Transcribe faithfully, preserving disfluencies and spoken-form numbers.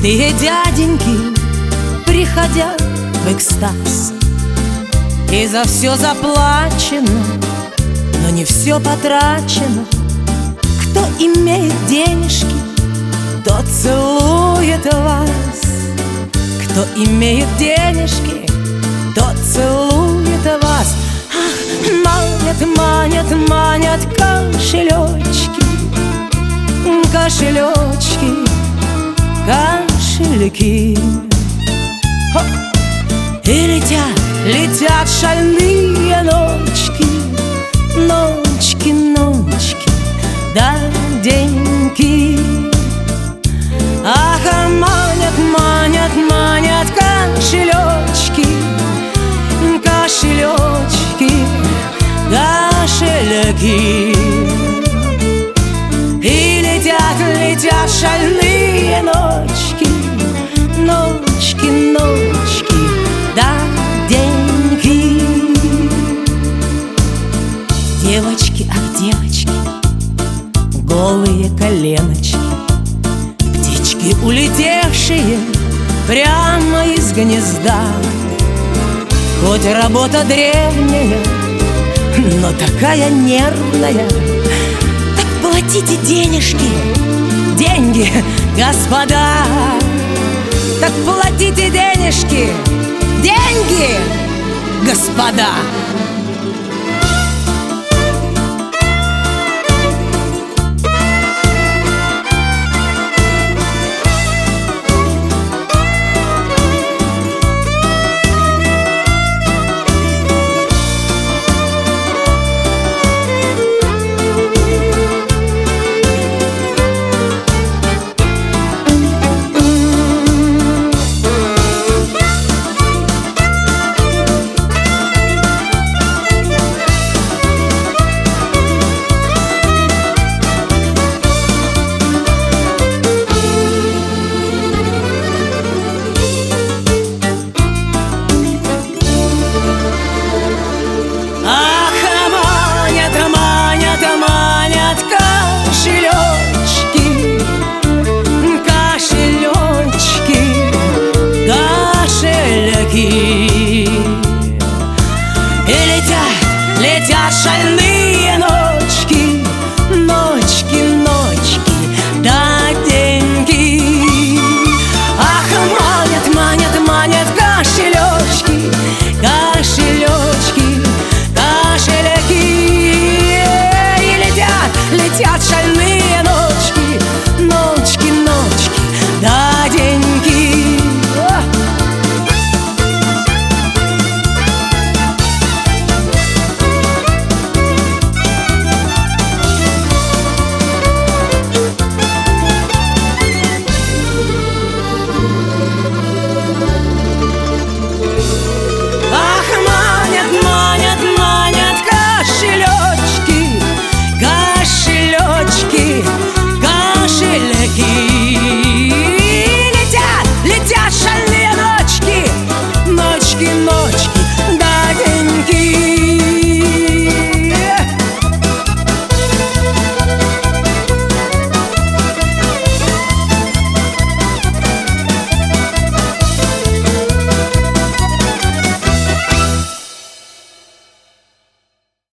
Седые дяденьки приходят в экстаз, и за все заплачено, но не все потрачено. Кто имеет денежки, тот целует вас. Кто имеет денежки, тот целует вас. Ах, манят, манят, манят кошелечки, кошелечки, кошельки. Хоп! И летят, летят шальные ночки, ночки, ночки, да деньки. Ах, а манят, манят, манят кошелечки, кошелечки, кошельки. И летят, летят шальные ночки, ночки, ночки, да деньги. Девочки, ах, девочки, голые коленочки, птички, улетевшие прямо из гнезда. Хоть работа древняя, но такая нервная. Так платите денежки, деньги, господа. Так платите денежки, деньги, господа.